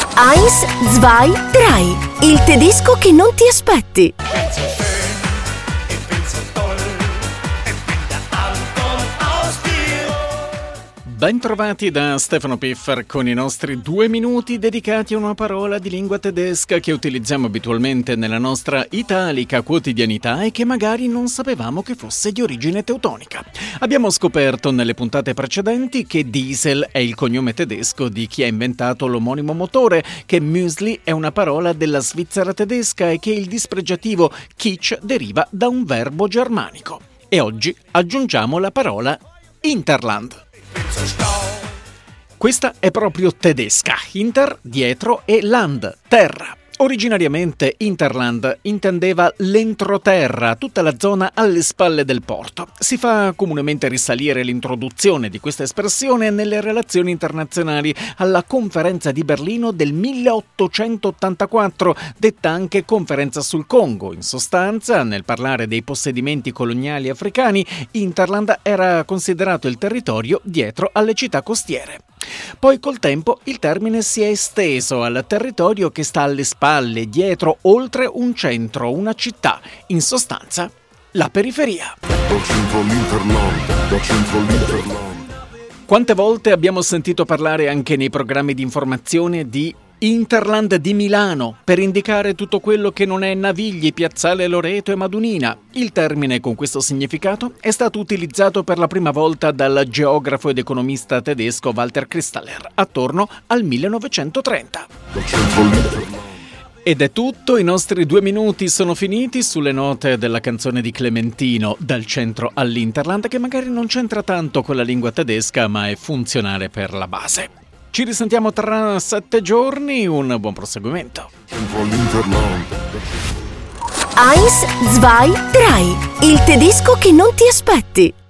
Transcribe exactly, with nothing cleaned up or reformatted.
Eins, zwei, drei. Il tedesco che non ti aspetti. Bentrovati da Stefano Piffer con i nostri due minuti dedicati a una parola di lingua tedesca che utilizziamo abitualmente nella nostra italica quotidianità e che magari non sapevamo che fosse di origine teutonica. Abbiamo scoperto nelle puntate precedenti che Diesel è il cognome tedesco di chi ha inventato l'omonimo motore, che Müsli è una parola della Svizzera tedesca e che il dispregiativo Kitsch deriva da un verbo germanico. E oggi aggiungiamo la parola Interland. Questa è proprio tedesca, Inter dietro e Land, terra. Originariamente Interland intendeva l'entroterra, tutta la zona alle spalle del porto. Si fa comunemente risalire l'introduzione di questa espressione nelle relazioni internazionali alla conferenza di Berlino del milleottocentottantaquattro, detta anche conferenza sul Congo. In sostanza, nel parlare dei possedimenti coloniali africani, Interland era considerato il territorio dietro alle città costiere. Poi col tempo il termine si è esteso al territorio che sta alle spalle, dietro, oltre un centro, una città, in sostanza la periferia. Da centro all'Interland, da centro all'Interland. Quante volte abbiamo sentito parlare anche nei programmi di informazione di Interland di Milano, per indicare tutto quello che non è Navigli, Piazzale Loreto e Madunina. Il termine con questo significato è stato utilizzato per la prima volta dal geografo ed economista tedesco Walter Christaller attorno al millenovecentotrenta. Ed è tutto, i nostri due minuti sono finiti sulle note della canzone di Clementino, Dal centro all'Interland, che magari non c'entra tanto con la lingua tedesca ma è funzionale per la base. Ci risentiamo tra sette giorni, un buon proseguimento. Eins, zwei, drei. Il tedesco che non ti aspetti.